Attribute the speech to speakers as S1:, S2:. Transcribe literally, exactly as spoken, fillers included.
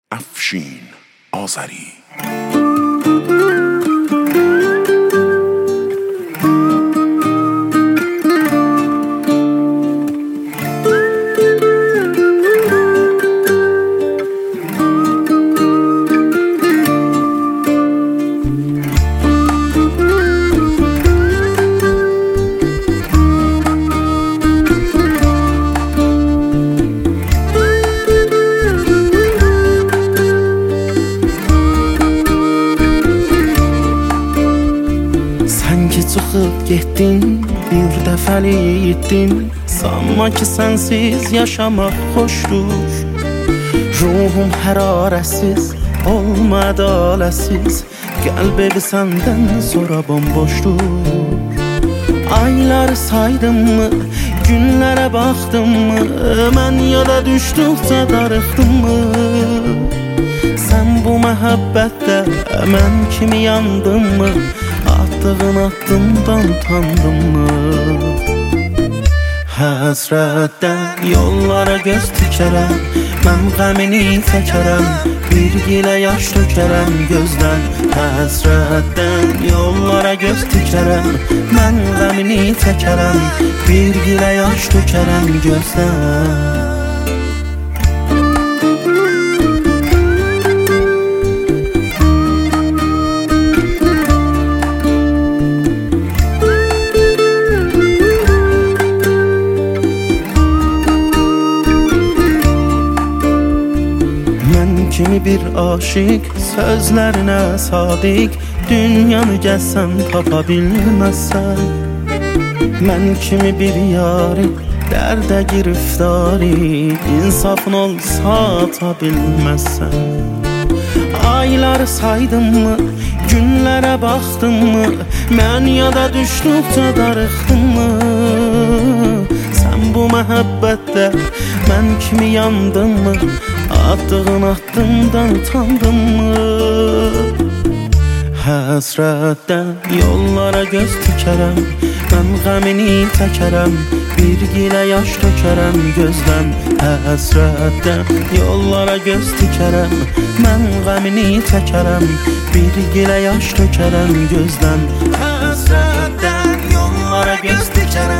S1: افشین آذری.
S2: Çıxıb getdin, bir dəfəlikdin. Sanma ki sənsiz yaşamaq xoşdur. Ruhum hərarəsiz, olma ədaləsiz. Qəlb evi səndən sonra bomboşdur. Ayları saydım mı, günlərə baxdım mı? Mən yola düşdükcə darıxdım mı? Sən bu məhəbbətdə mən kimi yandın mı? Attığın addımdan utandın mı? Həsrətdən yollara göz tükərəm, mən qəmini çəkərəm, bir gilə yaş tökərəm gözdən. Həsrətdən yollara göz tükərəm, mən qəmini çəkərəm, bir gilə yaş tökərəm gözdən. Kimi bir aşık, sözlerine sadik, dünyanı gəlsən tapa bilməzsən. Mən kimi bir yari, dərdə giriftari, insafın olsa ata bilməzsən. Ayları saydım mı, günlərə baxdım mı? Mən yada düşdükcə darıxdım mı? Sən bu məhəbbətdə mən kimi yandın mı? Attığın addımdan utandın mı? Həsrətdən yollara göz tükərəm, mən qəmini çəkərəm, bir gilə yaş tökərəm gözdən. Həsrətdən yollara göz tükərəm, mən qəmini çəkərəm, bir gilə yaş tökərəm gözdən. Həsrətdən yollara göz tükərəm,